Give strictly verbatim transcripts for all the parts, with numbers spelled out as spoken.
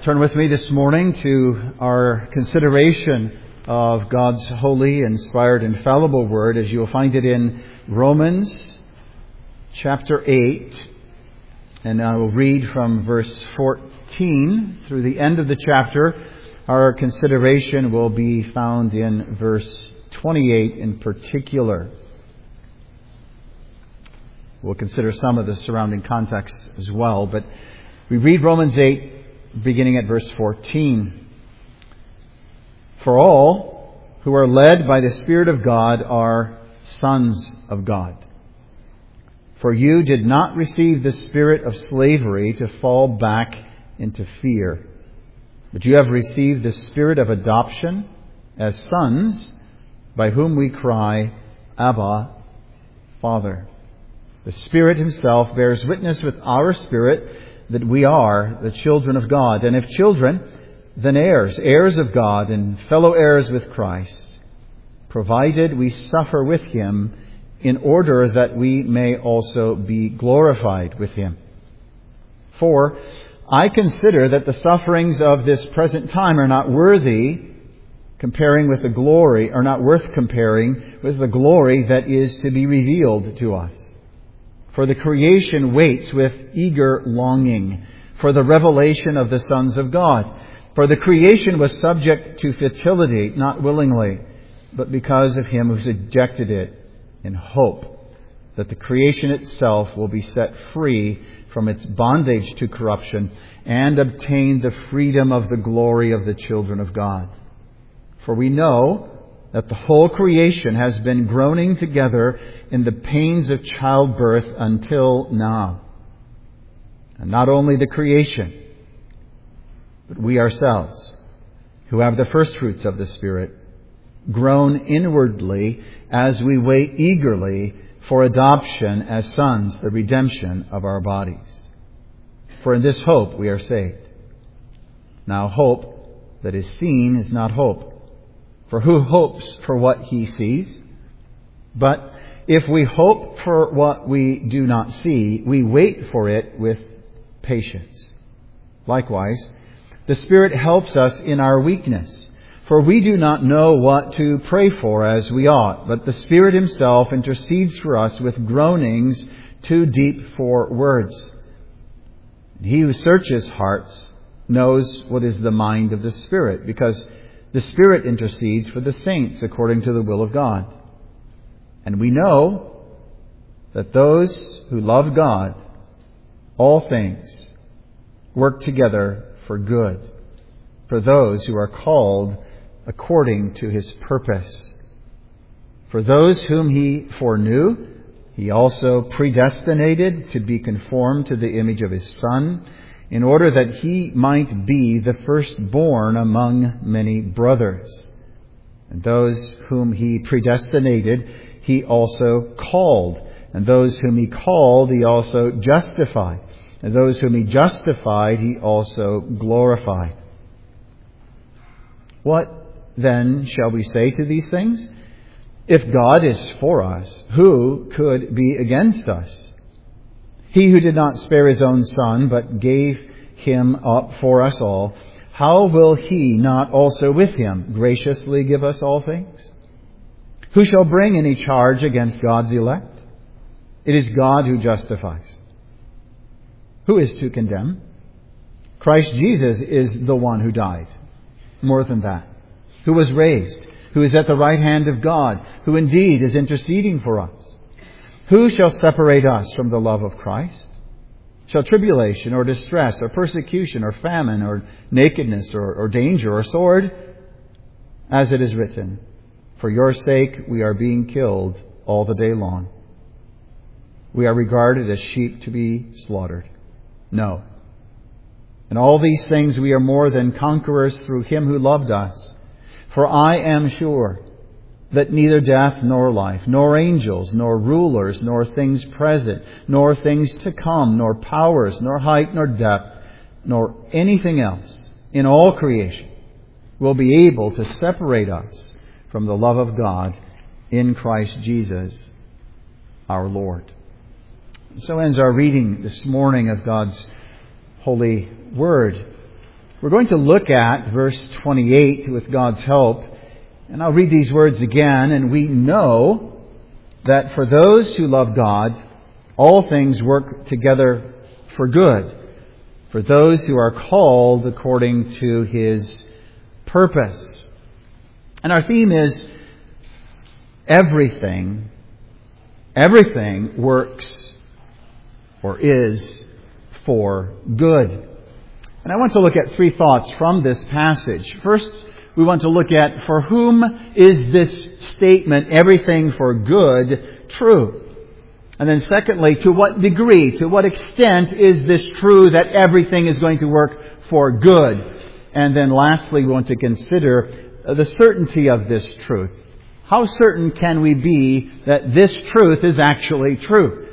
Turn with me this morning to our consideration of God's holy, inspired, infallible Word, as you will find it in Romans chapter eight. And I will read from verse fourteen through the end of the chapter. Our consideration will be found in verse twenty-eight in particular. We'll consider some of the surrounding context as well, but we read Romans eight, beginning at verse fourteen. For all who are led by the Spirit of God are sons of God. For you did not receive the spirit of slavery to fall back into fear, but you have received the spirit of adoption as sons, by whom we cry, Abba, Father. The Spirit Himself bears witness with our spirit that we are the children of God. And if children, then heirs, heirs of God and fellow heirs with Christ, provided we suffer with Him in order that we may also be glorified with Him. For I consider that the sufferings of this present time are not worthy comparing with the glory, are not worth comparing with the glory that is to be revealed to us. For the creation waits with eager longing for the revelation of the sons of God. For the creation was subject to futility, not willingly, but because of Him who subjected it, in hope that the creation itself will be set free from its bondage to corruption and obtain the freedom of the glory of the children of God. For we know that the whole creation has been groaning together in the pains of childbirth until now. And not only the creation, but we ourselves, who have the first fruits of the Spirit, groan inwardly as we wait eagerly for adoption as sons, the redemption of our bodies. For in this hope we are saved. Now hope that is seen is not hope. For who hopes for what he sees? But if we hope for what we do not see, we wait for it with patience. Likewise, the Spirit helps us in our weakness. For we do not know what to pray for as we ought, but the Spirit Himself intercedes for us with groanings too deep for words. He who searches hearts knows what is the mind of the Spirit, because the Spirit intercedes for the saints according to the will of God. And we know that those who love God, all things work together for good, for those who are called according to His purpose. For those whom He foreknew, He also predestinated to be conformed to the image of His Son, in order that He might be the firstborn among many brothers. And those whom He predestinated, He also called. And those whom He called, He also justified. And those whom He justified, He also glorified. What then shall we say to these things? If God is for us, who could be against us? He who did not spare His own Son, but gave Him up for us all, how will He not also with Him graciously give us all things? Who shall bring any charge against God's elect? It is God who justifies. Who is to condemn? Christ Jesus is the one who died. More than that, who was raised, who is at the right hand of God, who indeed is interceding for us. Who shall separate us from the love of Christ? Shall tribulation or distress or persecution or famine or nakedness or, or danger or sword? As it is written, for your sake we are being killed all the day long. We are regarded as sheep to be slaughtered. No. In all these things we are more than conquerors through Him who loved us. For I am sure that neither death nor life, nor angels, nor rulers, nor things present, nor things to come, nor powers, nor height, nor depth, nor anything else in all creation will be able to separate us from the love of God in Christ Jesus our Lord. So ends our reading this morning of God's holy Word. We're going to look at verse twenty-eight with God's help. And I'll read these words again. And we know that for those who love God, all things work together for good, for those who are called according to His purpose. And our theme is everything, everything works or is for good. And I want to look at three thoughts from this passage. First, we want to look at for whom is this statement, everything for good, true? And then secondly, to what degree, to what extent is this true that everything is going to work for good? And then lastly, we want to consider the certainty of this truth. How certain can we be that this truth is actually true?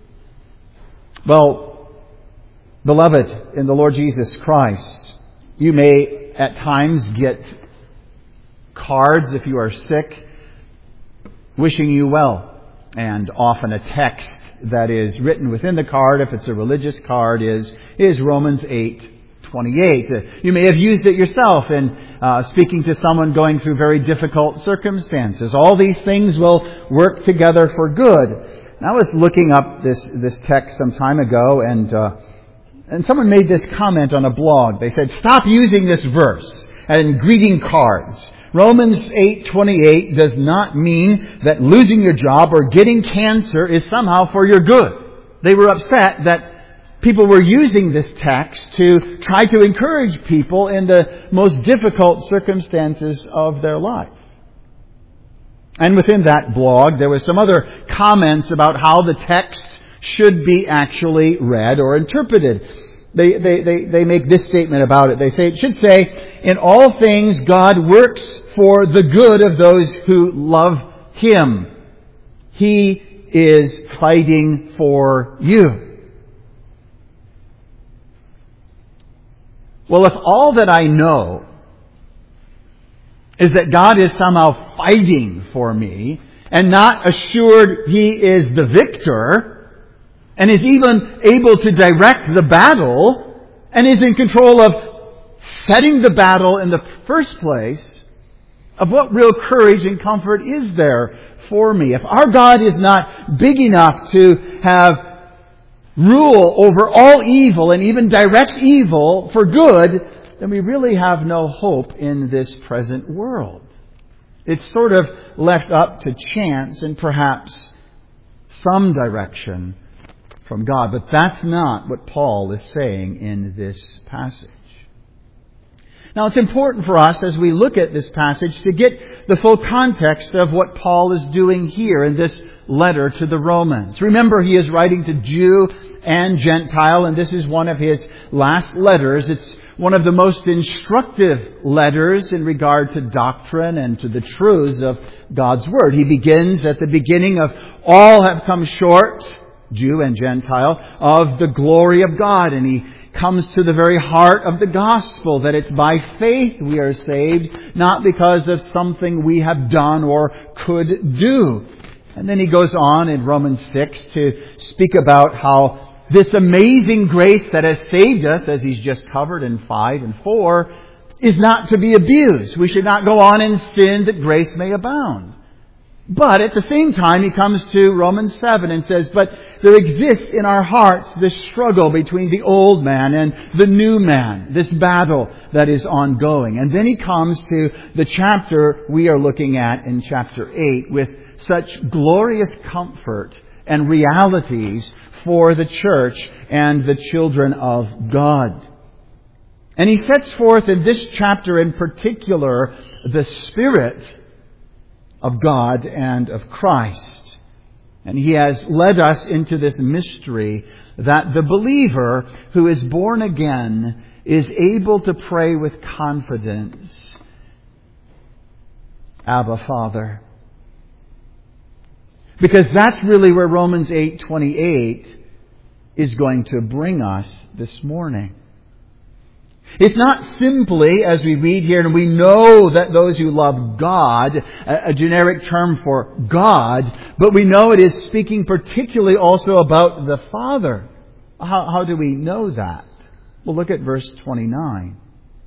Well, beloved in the Lord Jesus Christ, you may at times get cards if you are sick wishing you well, and often a text that is written within the card, if it's a religious card, is is Romans eight twenty-eight. You may have used it yourself in uh, speaking to someone going through very difficult circumstances. All these things will work together for good. And I was looking up this this text some time ago, and uh, and someone made this comment on a blog. They said, "Stop using this verse and greeting cards. Romans eight twenty-eight does not mean that losing your job or getting cancer is somehow for your good." They were upset that people were using this text to try to encourage people in the most difficult circumstances of their life. And within that blog, there was some other comments about how the text should be actually read or interpreted. They, they, they, they make this statement about it. They say, it should say, "In all things God works for the good of those who love Him. He is fighting for you." Well, if all that I know is that God is somehow fighting for me and not assured He is the victor, and is even able to direct the battle, and is in control of setting the battle in the first place, of what real courage and comfort is there for me? If our God is not big enough to have rule over all evil and even direct evil for good, then we really have no hope in this present world. It's sort of left up to chance and perhaps some direction from God. But that's not what Paul is saying in this passage. Now, it's important for us as we look at this passage to get the full context of what Paul is doing here in this letter to the Romans. Remember, he is writing to Jew and Gentile, and this is one of his last letters. It's one of the most instructive letters in regard to doctrine and to the truths of God's Word. He begins at the beginning of all have come short, Jew and Gentile, of the glory of God. And he comes to the very heart of the gospel, that it's by faith we are saved, not because of something we have done or could do. And then he goes on in Romans six to speak about how this amazing grace that has saved us, as he's just covered in five and four, is not to be abused. We should not go on in sin that grace may abound. But at the same time, he comes to Romans seven and says, but there exists in our hearts this struggle between the old man and the new man, this battle that is ongoing. And then he comes to the chapter we are looking at in chapter eight with such glorious comfort and realities for the church and the children of God. And he sets forth in this chapter in particular the Spirit of God and of Christ. And he has led us into this mystery that the believer who is born again is able to pray with confidence, Abba, Father. Because that's really where Romans eight twenty-eight is going to bring us this morning. It's not simply, as we read here, and we know that those who love God, a generic term for God, but we know it is speaking particularly also about the Father. How, how do we know that? Well, look at verse twenty-nine.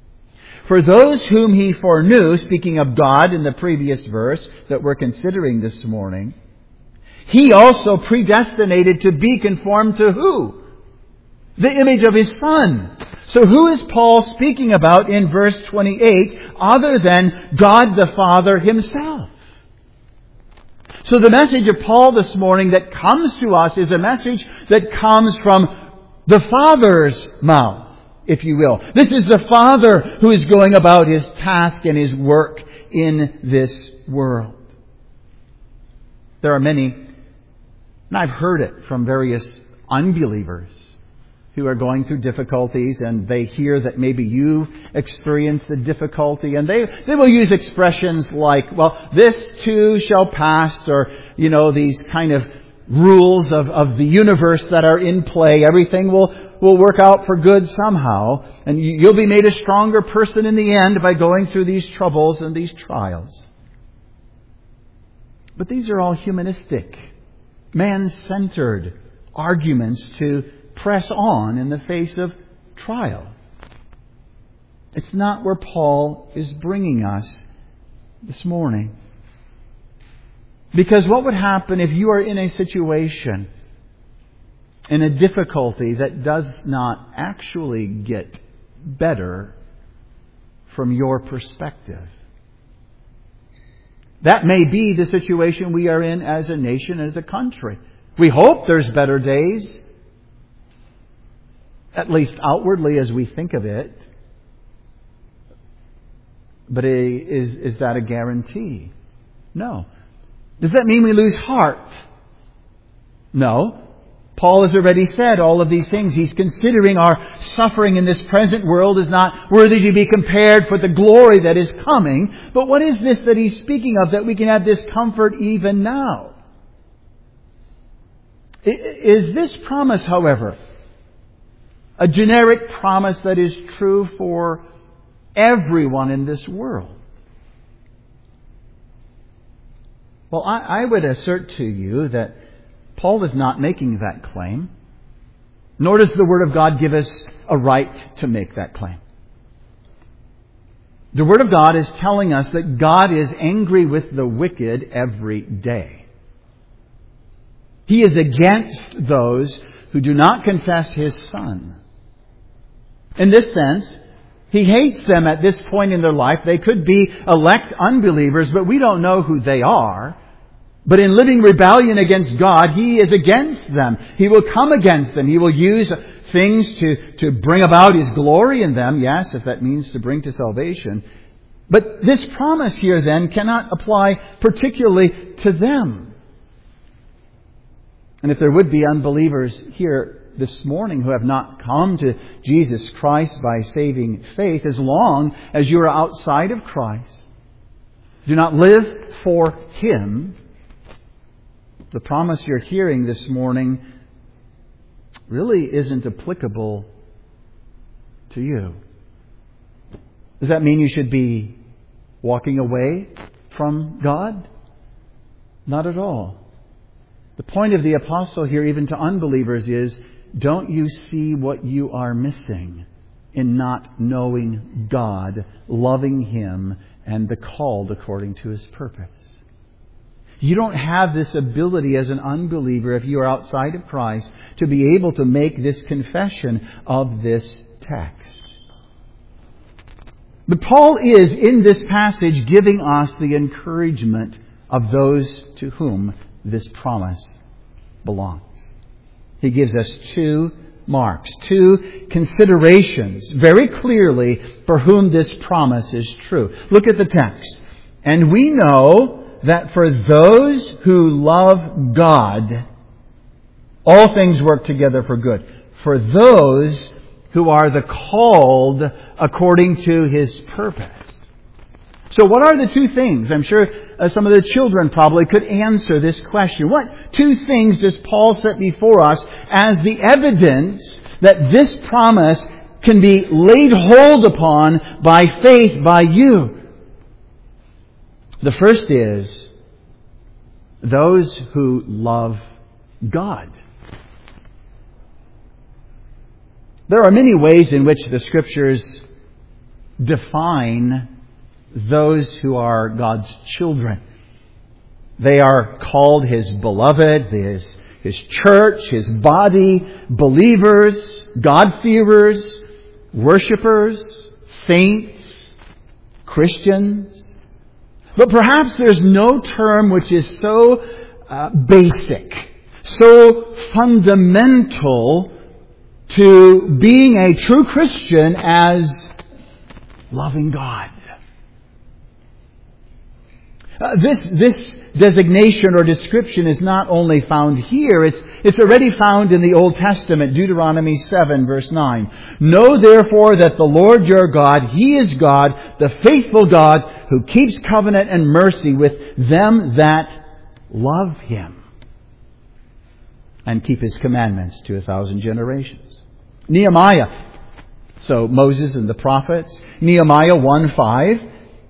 For those whom He foreknew, speaking of God in the previous verse that we're considering this morning, He also predestinated to be conformed to who? The image of His Son. So who is Paul speaking about in verse twenty-eight other than God the Father Himself? So the message of Paul this morning that comes to us is a message that comes from the Father's mouth, if you will. This is the Father who is going about His task and His work in this world. There are many, and I've heard it from various unbelievers who are going through difficulties, and they hear that maybe you've experienced a difficulty, and they, they will use expressions like, well, this too shall pass, or, you know, these kind of rules of, of the universe that are in play. Everything will, will work out for good somehow, and you, you'll be made a stronger person in the end by going through these troubles and these trials. But these are all humanistic, man-centered arguments to press on in the face of trial. It's not where Paul is bringing us this morning. Because what would happen if you are in a situation, in a difficulty that does not actually get better from your perspective? That may be the situation we are in as a nation, as a country. We hope there's better days, at least outwardly as we think of it. But is, is that a guarantee? No. Does that mean we lose heart? No. Paul has already said all of these things. He's considering our suffering in this present world is not worthy to be compared for the glory that is coming. But what is this that he's speaking of, that we can have this comfort even now? Is this promise, however, a generic promise that is true for everyone in this world? Well, I, I would assert to you that Paul is not making that claim, nor does the Word of God give us a right to make that claim. The Word of God is telling us that God is angry with the wicked every day. He is against those who do not confess His Son. In this sense, He hates them at this point in their life. They could be elect unbelievers, but we don't know who they are. But in living rebellion against God, He is against them. He will come against them. He will use things to, to bring about His glory in them. Yes, if that means to bring to salvation. But this promise here then cannot apply particularly to them. And if there would be unbelievers here this morning who have not come to Jesus Christ by saving faith, as long as you are outside of Christ, do not live for Him, the promise you're hearing this morning really isn't applicable to you. Does that mean you should be walking away from God? Not at all. The point of the apostle here, even to unbelievers, is, don't you see what you are missing in not knowing God, loving Him, and the called according to His purpose? You don't have this ability as an unbeliever, if you are outside of Christ, to be able to make this confession of this text. But Paul is, in this passage, giving us the encouragement of those to whom this promise belongs. He gives us two marks, two considerations, very clearly for whom this promise is true. Look at the text. And we know that for those who love God, all things work together for good. For those who are the called according to His purpose. So what are the two things? I'm sure uh, some of the children probably could answer this question. What two things does Paul set before us as the evidence that this promise can be laid hold upon by faith by you? The first is those who love God. There are many ways in which the Scriptures define those who are God's children. They are called His beloved, His, His church, His body, believers, God-fearers, worshipers, saints, Christians. But perhaps there's no term which is so uh, basic, so fundamental to being a true Christian as loving God. Uh, this this designation or description is not only found here, it's it's already found in the Old Testament, Deuteronomy seven, verse nine. Know therefore that the Lord your God, He is God, the faithful God, who keeps covenant and mercy with them that love Him and keep His commandments to a thousand generations. Nehemiah. So Moses and the prophets. Nehemiah one five.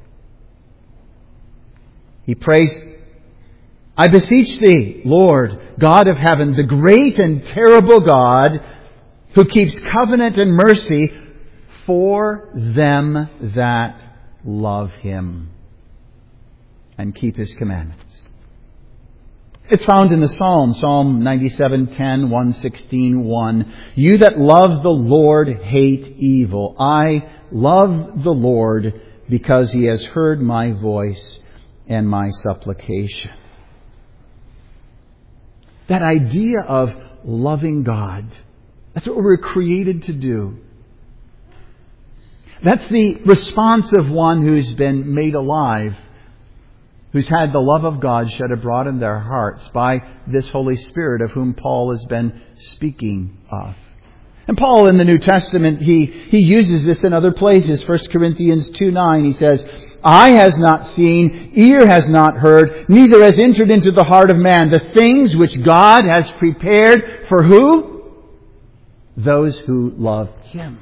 He prays, I beseech Thee, Lord, God of heaven, the great and terrible God, who keeps covenant and mercy for them that love Him and keep His commandments. It's found in the Psalm, Psalm ninety-seven ten, one sixteen, one. You that love the Lord hate evil. I love the Lord because He has heard my voice and my supplication. That idea of loving God, that's what we're created to do. That's the response of one who's been made alive, who's had the love of God shed abroad in their hearts by this Holy Spirit of whom Paul has been speaking of. And Paul in the New Testament, he, he uses this in other places. First Corinthians two nine, he says, Eye has not seen, ear has not heard, neither has entered into the heart of man the things which God has prepared for who? Those who love Him.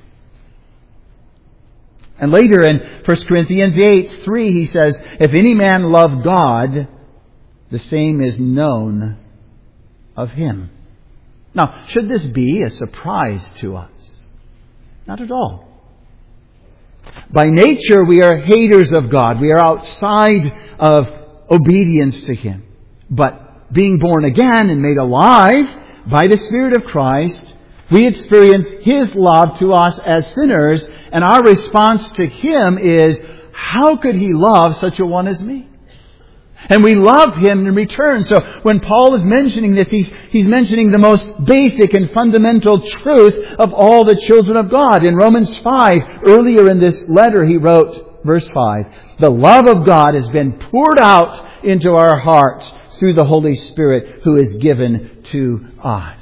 And later in First Corinthians eight three, he says, If any man love God, the same is known of Him. Now, should this be a surprise to us? Not at all. By nature, we are haters of God. We are outside of obedience to Him. But being born again and made alive by the Spirit of Christ, we experience His love to us as sinners, and our response to Him is, how could He love such a one as me? And we love Him in return. So when Paul is mentioning this, he's, he's mentioning the most basic and fundamental truth of all the children of God. In Romans five, earlier in this letter, he wrote, verse five, the love of God has been poured out into our hearts through the Holy Spirit who is given to us.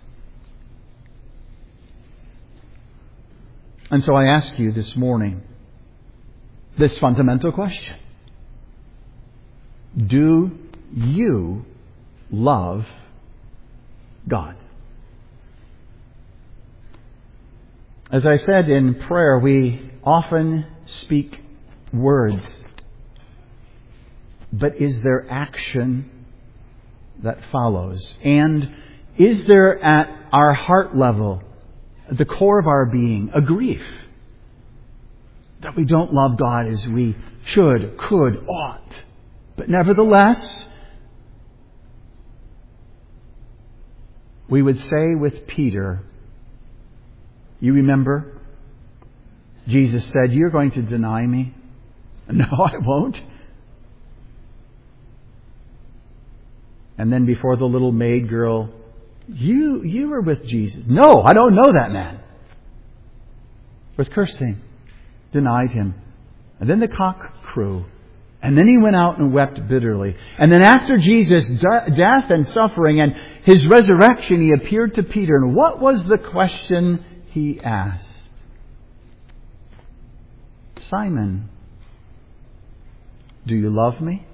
And so I ask you this morning this fundamental question. Do you love God? As I said in prayer, we often speak words. But is there action that follows? And is there at our heart level, at the core of our being, a grief that we don't love God as we should, could, ought? But nevertheless, we would say with Peter, you remember, Jesus said, you're going to deny me? No, I won't. And then before the little maid girl, you, you were with Jesus. No, I don't know that man. Was cursing, denied Him. And then the cock crew. And then he went out and wept bitterly. And then after Jesus' death and suffering and His resurrection, He appeared to Peter. And what was the question He asked? Simon, do you love me?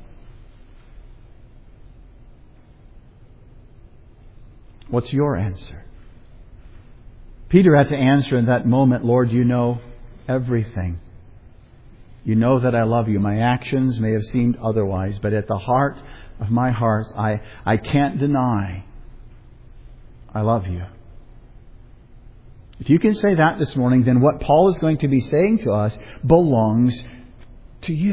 What's your answer? Peter had to answer in that moment, Lord, you know everything. You know that I love you. My actions may have seemed otherwise, but at the heart of my heart, I, I can't deny I love you. If you can say that this morning, then what Paul is going to be saying to us belongs to you.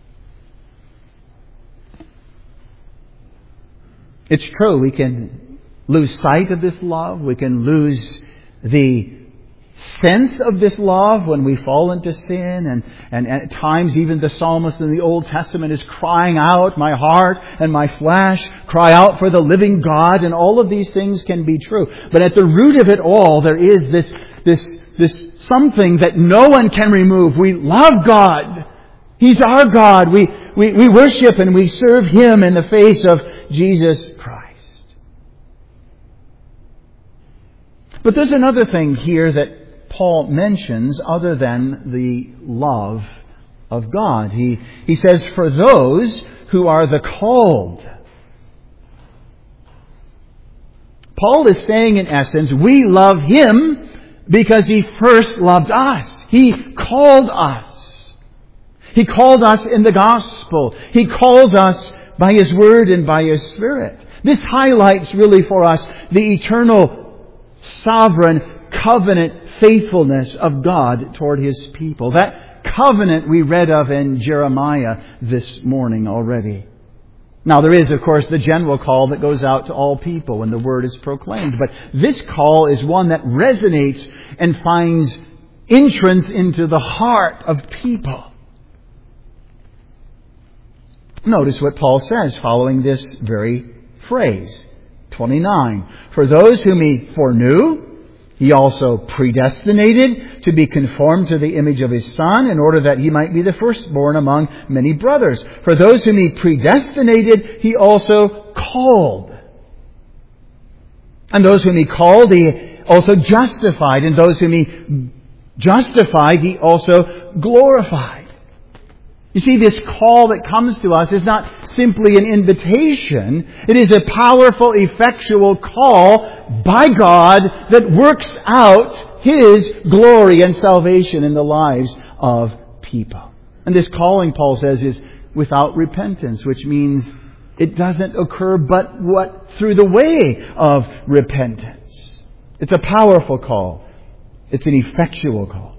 It's true, we can lose sight of this love. We can lose the sense of this love when we fall into sin. And, and, and at times even the psalmist in the Old Testament is crying out, my heart and my flesh cry out for the living God. And all of these things can be true. But at the root of it all, there is this, this, this something that no one can remove. We love God. He's our God. We, we, we worship and we serve Him in the face of Jesus Christ. But there's another thing here that Paul mentions other than the love of God. He, he says, for those who are the called. Paul is saying in essence, we love Him because He first loved us. He called us. He called us in the gospel. He calls us by His Word and by His Spirit. This highlights really for us the eternal, sovereign, covenant faithfulness of God toward His people. That covenant we read of in Jeremiah this morning already. Now there is, of course, the general call that goes out to all people when the Word is proclaimed. But this call is one that resonates and finds entrance into the heart of people. Notice what Paul says following this very phrase. twenty-nine. For those whom He foreknew, He also predestinated to be conformed to the image of His Son, in order that He might be the firstborn among many brothers. For those whom He predestinated, He also called. And those whom He called, He also justified. And those whom He justified, He also glorified. You see, this call that comes to us is not simply an invitation. It is a powerful, effectual call by God that works out His glory and salvation in the lives of people. And this calling, Paul says, is without repentance, which means it doesn't occur but what through the way of repentance. It's a powerful call. It's an effectual call.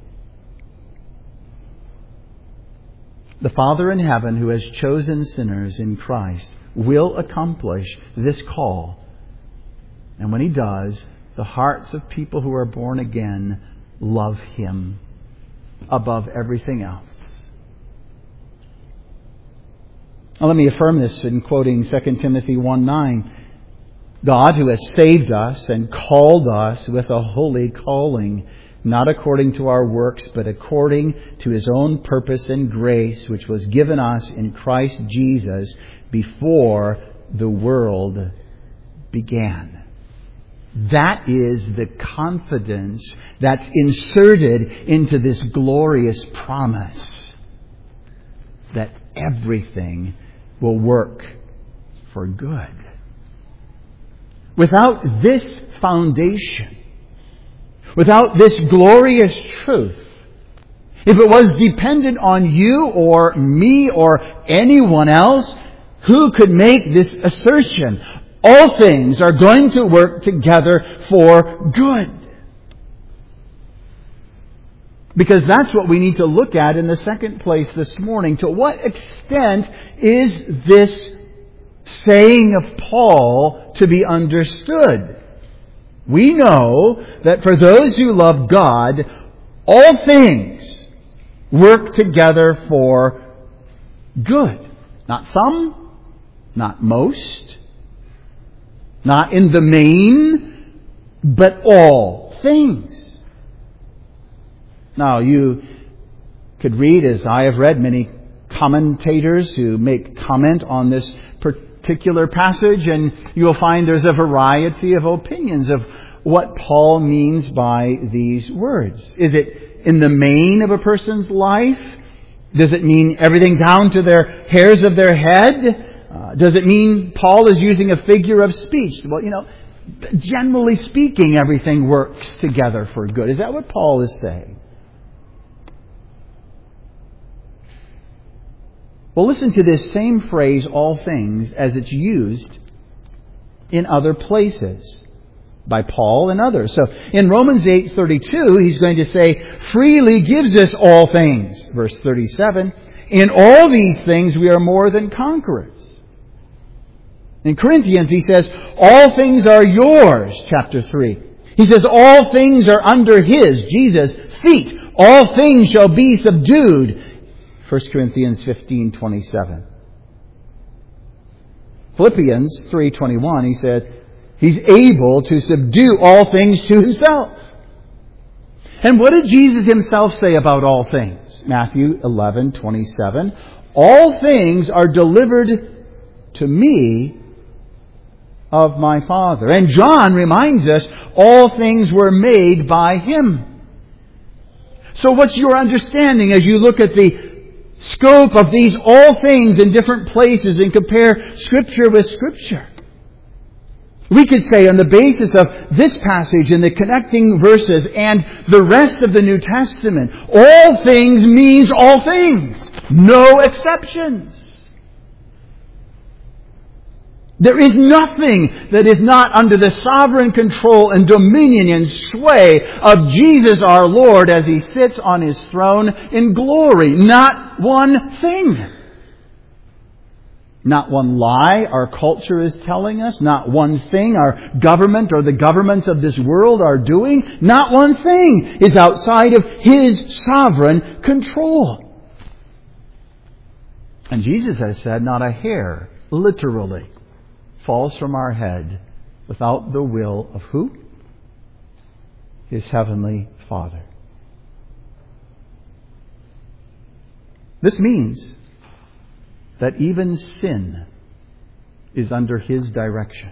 The Father in heaven, who has chosen sinners in Christ, will accomplish this call. And when He does, the hearts of people who are born again love Him above everything else. Now let me affirm this in quoting Second Timothy one nine. God, who has saved us and called us with a holy calling, not according to our works, but according to His own purpose and grace, which was given us in Christ Jesus before the world began. That is the confidence that's inserted into this glorious promise that everything will work for good. Without this foundation, without this glorious truth, if it was dependent on you or me or anyone else, who could make this assertion? All things are going to work together for good. Because that's what we need to look at in the second place this morning. To what extent is this saying of Paul to be understood? We know that for those who love God, all things work together for good. Not some, not most, not in the main, but all things. Now, you could read, as I have read, many commentators who make comment on this particular passage, and you will find there's a variety of opinions of what Paul means by these words. Is it in the main of a person's life? Does it mean everything down to their hairs of their head? Uh, does it mean Paul is using a figure of speech? Well, you know, generally speaking, everything works together for good. Is that what Paul is saying? Well, listen to this same phrase, all things, as it's used in other places. by Paul and others. So in Romans eight thirty-two, he's going to say, freely gives us all things. Verse thirty-seven, in all these things we are more than conquerors. In Corinthians, he says, all things are yours, chapter three. He says, all things are under His, Jesus' feet. All things shall be subdued. First Corinthians fifteen twenty-seven. Philippians three twenty-one, he said, He's able to subdue all things to Himself. And what did Jesus Himself say about all things? Matthew eleven twenty-seven. All things are delivered to me of my Father. And John reminds us, all things were made by Him. So what's your understanding as you look at the scope of these all things in different places and compare Scripture with Scripture? We could say on the basis of this passage and the connecting verses and the rest of the New Testament, all things means all things. No exceptions. There is nothing that is not under the sovereign control and dominion and sway of Jesus our Lord as He sits on His throne in glory. Not one thing. Not one lie our culture is telling us. Not one thing our government or the governments of this world are doing. Not one thing is outside of His sovereign control. And Jesus has said, not a hair, literally, falls from our head without the will of who? His heavenly Father. This means that even sin is under His direction.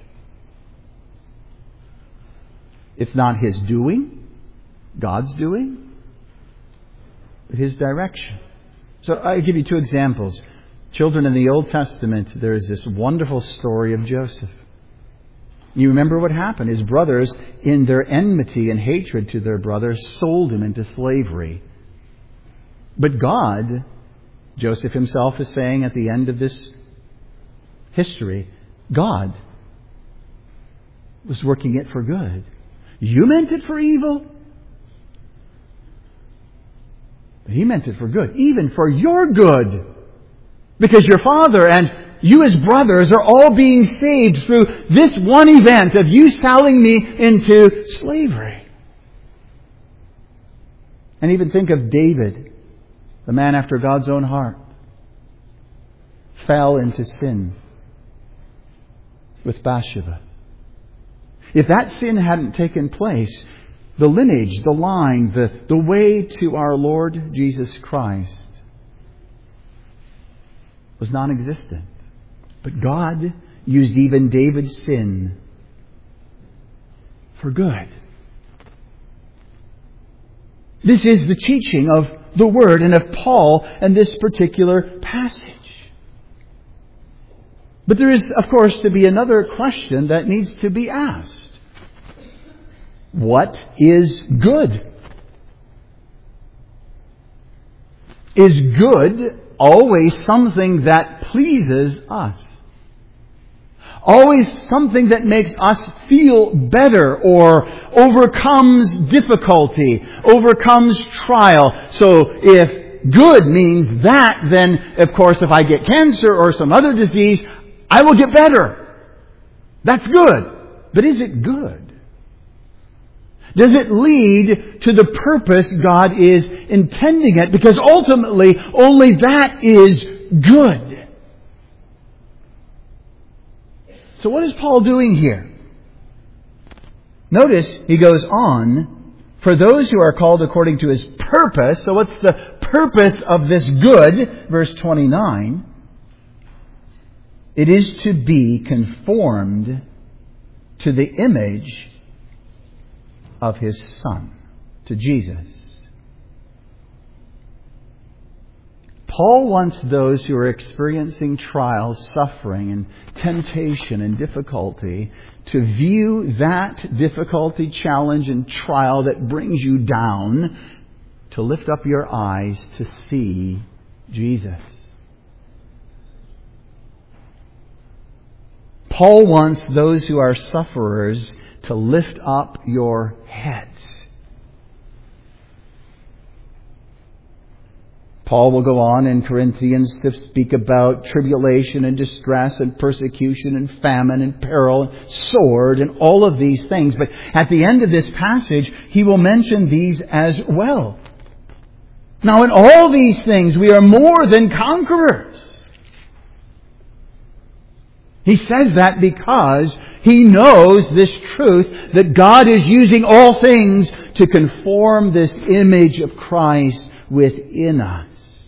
It's not His doing, God's doing, but His direction. So I give you two examples. Children, in the Old Testament, there is this wonderful story of Joseph. You remember what happened. His brothers, in their enmity and hatred to their brother, sold him into slavery. But God, Joseph himself is saying at the end of this history, God was working it for good. You meant it for evil, but He meant it for good, even for your good. Because your father and you as brothers are all being saved through this one event of you selling me into slavery. And even think of David, the man after God's own heart, fell into sin with Bathsheba. If that sin hadn't taken place, the lineage, the line, the, the way to our Lord Jesus Christ was non-existent. But God used even David's sin for good. This is the teaching of the Word and of Paul and this particular passage. But there is, of course, to be another question that needs to be asked. What is good? Is good always something that pleases us? Always something that makes us feel better or overcomes difficulty, overcomes trial. So if good means that, then of course if I get cancer or some other disease, I will get better. That's good. But is it good? Does it lead to the purpose God is intending it? Because ultimately, only that is good. So what is Paul doing here? Notice he goes on, for those who are called according to His purpose. So what's the purpose of this good? Verse twenty-nine. It is to be conformed to the image of His Son, to Jesus. Paul wants those who are experiencing trials, suffering, and temptation and difficulty to view that difficulty, challenge, and trial that brings you down, to lift up your eyes to see Jesus. Paul wants those who are sufferers to lift up your heads. Paul will go on in Corinthians to speak about tribulation and distress and persecution and famine and peril and sword and all of these things. But at the end of this passage, he will mention these as well. Now, in all these things, we are more than conquerors. He says that because he knows this truth that God is using all things to conform this image of Christ within us.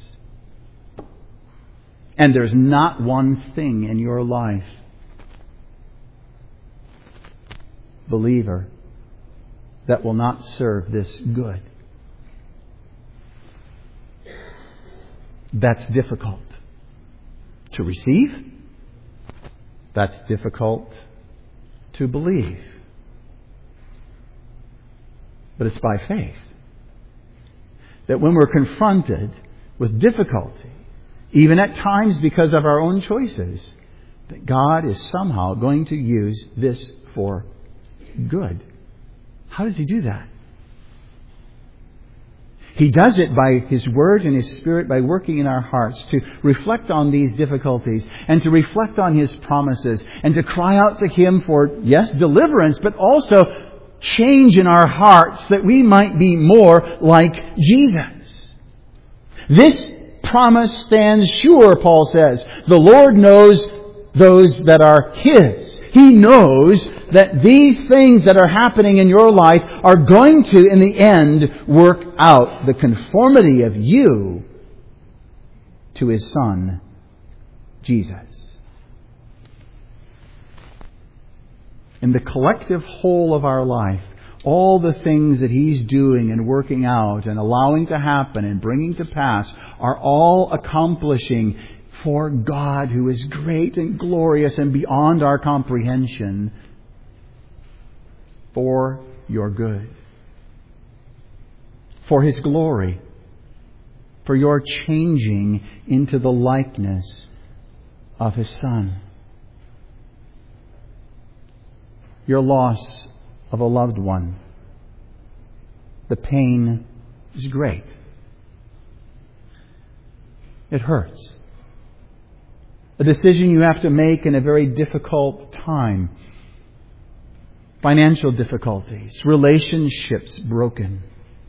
And there's not one thing in your life, believer, that will not serve this good. That's difficult to receive. That's difficult to believe. But it's by faith that when we're confronted with difficulty, even at times because of our own choices, that God is somehow going to use this for good. How does He do that? He does it by His Word and His Spirit, by working in our hearts to reflect on these difficulties and to reflect on His promises and to cry out to Him for, yes, deliverance, but also change in our hearts that we might be more like Jesus. This promise stands sure, Paul says. The Lord knows those that are His. He knows that these things that are happening in your life are going to, in the end, work out the conformity of you to His Son, Jesus. In the collective whole of our life, all the things that He's doing and working out and allowing to happen and bringing to pass are all accomplishing for God, who is great and glorious and beyond our comprehension, for your good, for His glory, for your changing into the likeness of His Son. Your loss of a loved one, the pain is great. It hurts. A decision you have to make in a very difficult time. Financial difficulties, relationships broken.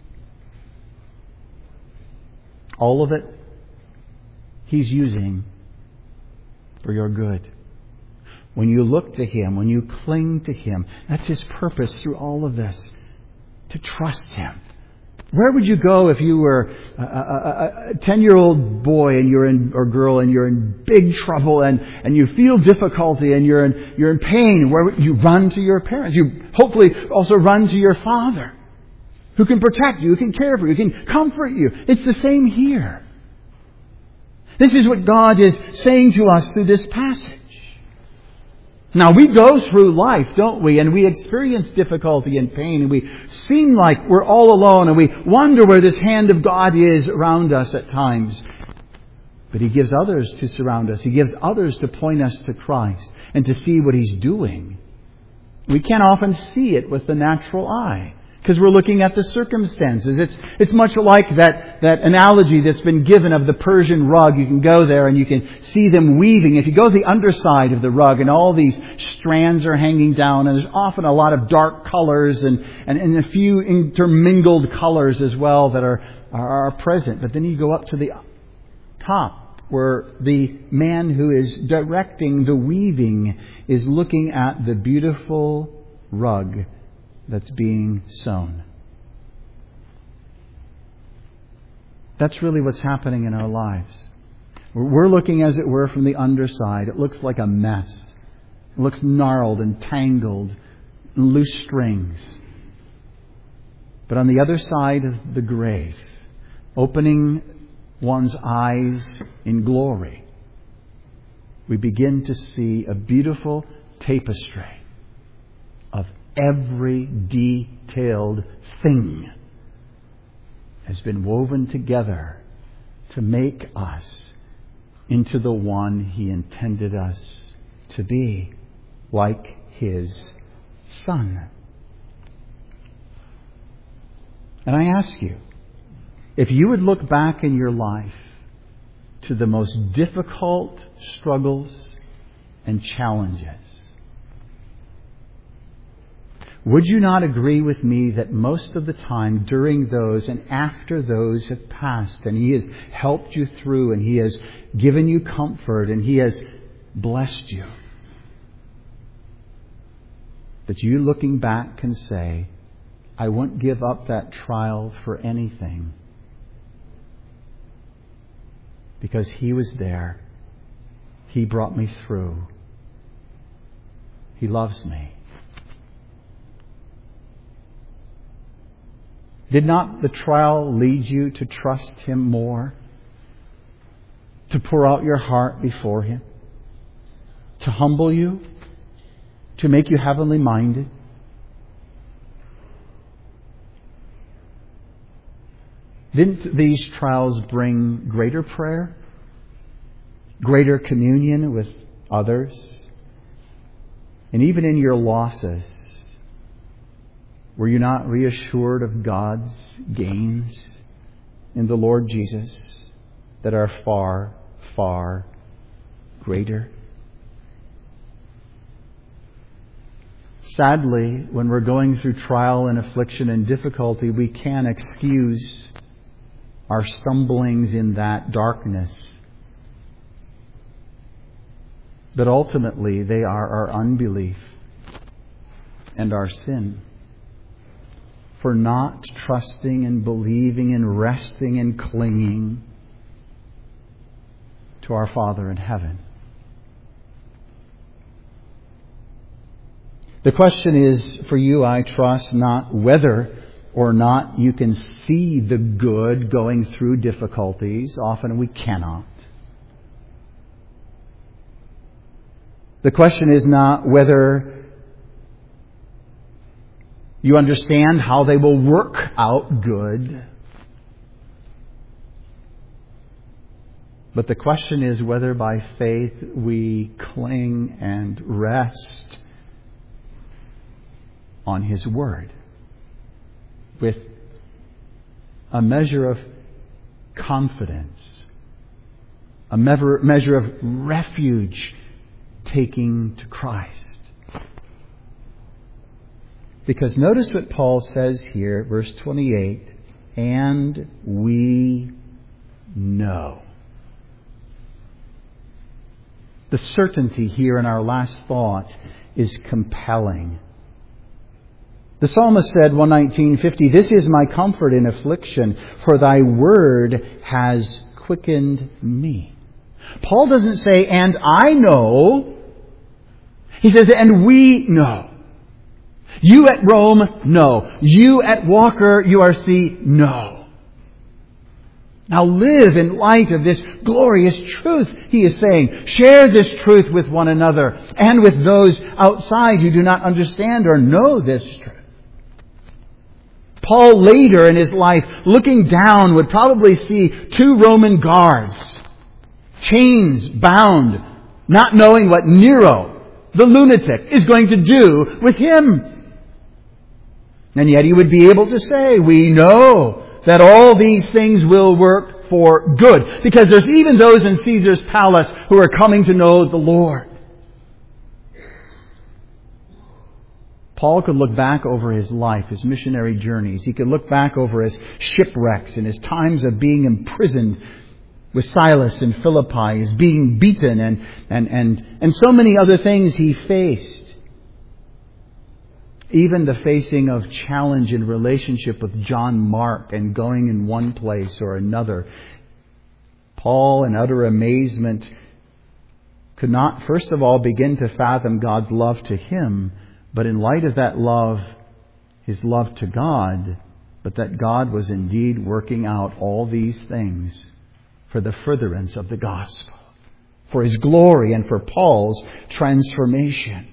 All of it, He's using for your good. When you look to Him, when you cling to Him, that's His purpose through all of this. To trust Him. Where would you go if you were a, a, a ten-year-old boy and you're in, or girl and you're in big trouble and, and you feel difficulty and you're in, you're in pain? Where would you run to your parents? You hopefully also run to your Father, who can protect you, who can care for you, who can comfort you. It's the same here. This is what God is saying to us through this passage. Now, we go through life, don't we? And we experience difficulty and pain. And we seem like we're all alone. And we wonder where this hand of God is around us at times. But He gives others to surround us. He gives others to point us to Christ and to see what He's doing. We can't often see it with the natural eye, because we're looking at the circumstances. It's it's much like that, that analogy that's been given of the Persian rug. You can go there and you can see them weaving. If you go to the underside of the rug and all these strands are hanging down, and there's often a lot of dark colors and, and, and a few intermingled colors as well that are, are, are present. But then you go up to the top, where the man who is directing the weaving is looking at the beautiful rug that's being sown. That's really what's happening in our lives. We're looking, as it were, from the underside. It looks like a mess. It looks gnarled and tangled, and loose strings. But on the other side of the grave, opening one's eyes in glory, we begin to see a beautiful tapestry of every detailed thing has been woven together to make us into the one He intended us to be, like His Son. And I ask you, if you would look back in your life to the most difficult struggles and challenges, would you not agree with me that most of the time during those and after those have passed and He has helped you through and He has given you comfort and He has blessed you, that you looking back can say, I wouldn't give up that trial for anything, because He was there. He brought me through. He loves me. Did not the trial lead you to trust Him more? To pour out your heart before Him? To humble you? To make you heavenly minded? Didn't these trials bring greater prayer? Greater communion with others? And even in your losses, were you not reassured of God's gains in the Lord Jesus that are far, far greater? Sadly, when we're going through trial and affliction and difficulty, we can excuse our stumblings in that darkness. But ultimately, they are our unbelief and our sin for not trusting and believing and resting and clinging to our Father in heaven. The question is for you, I trust, not whether or not you can see the good going through difficulties. Often we cannot. The question is not whether you understand how they will work out good. But the question is whether by faith we cling and rest on His Word with a measure of confidence, a measure of refuge taking to Christ. Because notice what Paul says here, verse twenty-eight, and we know. The certainty here in our last thought is compelling. The psalmist said, one nineteen fifty, this is my comfort in affliction, for thy word has quickened me. Paul doesn't say, and I know. He says, and we know. You at Rome, no. You at Walker U R C, no. Now live in light of this glorious truth, he is saying. Share this truth with one another and with those outside who do not understand or know this truth. Paul later in his life, looking down, would probably see two Roman guards, chains bound, not knowing what Nero, the lunatic, is going to do with him. And yet he would be able to say, we know that all these things will work for good. Because there's even those in Caesar's palace who are coming to know the Lord. Paul could look back over his life, his missionary journeys. He could look back over his shipwrecks and his times of being imprisoned with Silas in Philippi, his being beaten and, and, and, and so many other things he faced. Even the facing of challenge in relationship with John Mark and going in one place or another. Paul, in utter amazement, could not, first of all, begin to fathom God's love to him, but in light of that love, his love to God, but that God was indeed working out all these things for the furtherance of the gospel, for His glory and for Paul's transformation.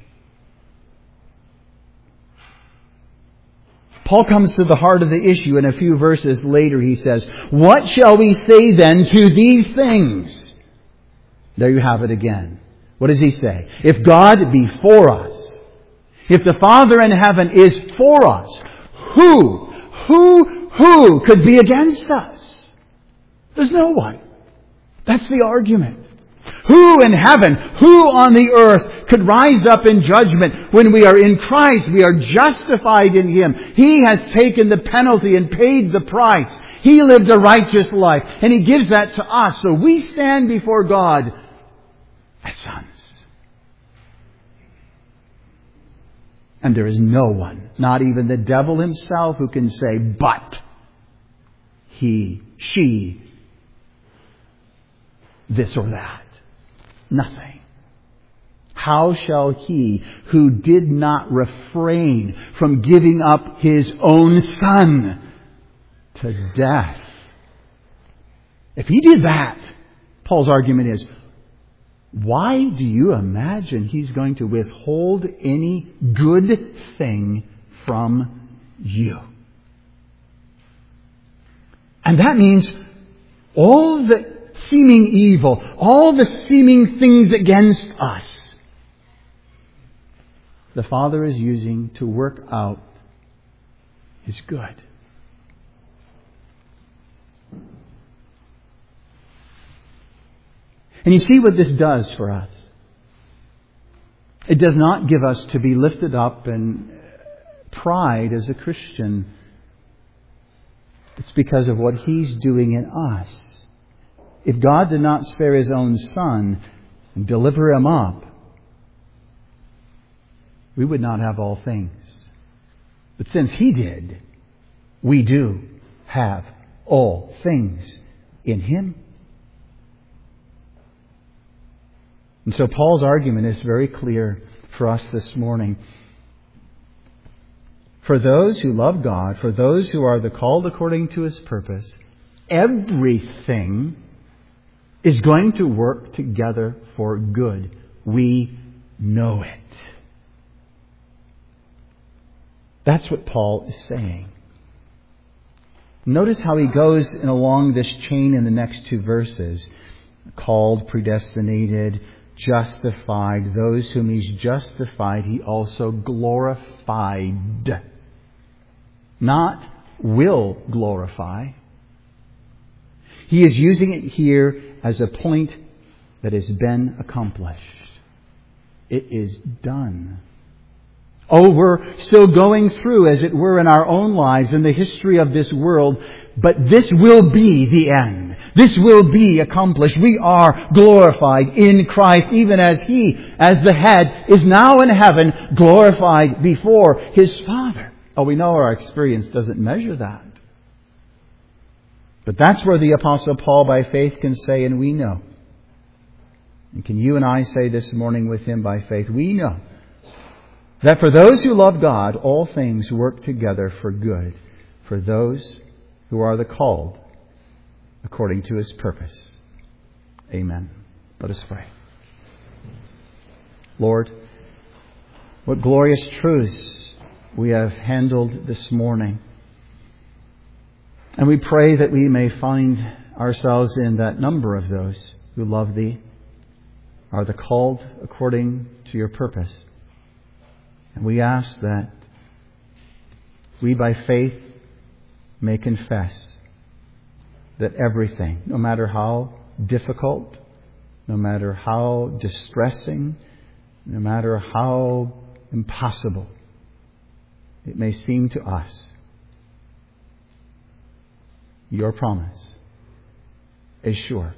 Paul comes to the heart of the issue in a few verses later. He says, what shall we say then to these things? There you have it again. What does he say? If God be for us, if the Father in heaven is for us, who, who, Who could be against us? There's no one. That's the argument. Who in heaven, who on the earth could rise up in judgment? When we are in Christ, we are justified in Him. He has taken the penalty and paid the price. He lived a righteous life, and He gives that to us. So we stand before God as sons. And there is no one, not even the devil himself, who can say, but he, she, this or that. Nothing. How shall he who did not refrain from giving up His own Son to death? If He did that, Paul's argument is, why do you imagine He's going to withhold any good thing from you? And that means all the seeming evil, all the seeming things against us, the Father is using to work out His good. And you see what this does for us. It does not give us to be lifted up in pride as a Christian. It's because of what He's doing in us. If God did not spare His own Son and deliver Him up, we would not have all things. But since He did, we do have all things in Him. And so Paul's argument is very clear for us this morning. For those who love God, for those who are the called according to His purpose, everything is going to work together for good. We know it. That's what Paul is saying. Notice how he goes along this chain in the next two verses. Called, predestinated, justified. Those whom He's justified, He also glorified. Not will glorify. He is using it here as a point that has been accomplished. It is done. Oh, we're still going through, as it were, in our own lives, in the history of this world, but this will be the end. This will be accomplished. We are glorified in Christ, even as He, as the head, is now in heaven, glorified before His Father. Oh, we know our experience doesn't measure that. But that's where the Apostle Paul by faith can say, and we know. And can you and I say this morning with him by faith, we know that for those who love God, all things work together for good, for those who are the called according to His purpose. Amen. Let us pray. Lord, what glorious truths we have handled this morning. And we pray that we may find ourselves in that number of those who love Thee, are the called according to Your purpose. And we ask that we by faith may confess that everything, no matter how difficult, no matter how distressing, no matter how impossible it may seem to us, Your promise is sure.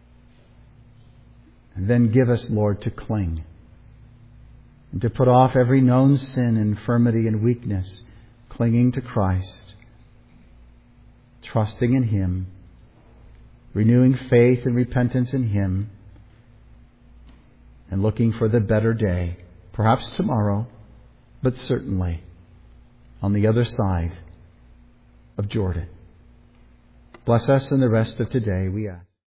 And then give us, Lord, to cling and to put off every known sin, infirmity, and weakness, clinging to Christ, trusting in Him, renewing faith and repentance in Him, and looking for the better day, perhaps tomorrow, but certainly on the other side of Jordan. Bless us in the rest of today, we ask.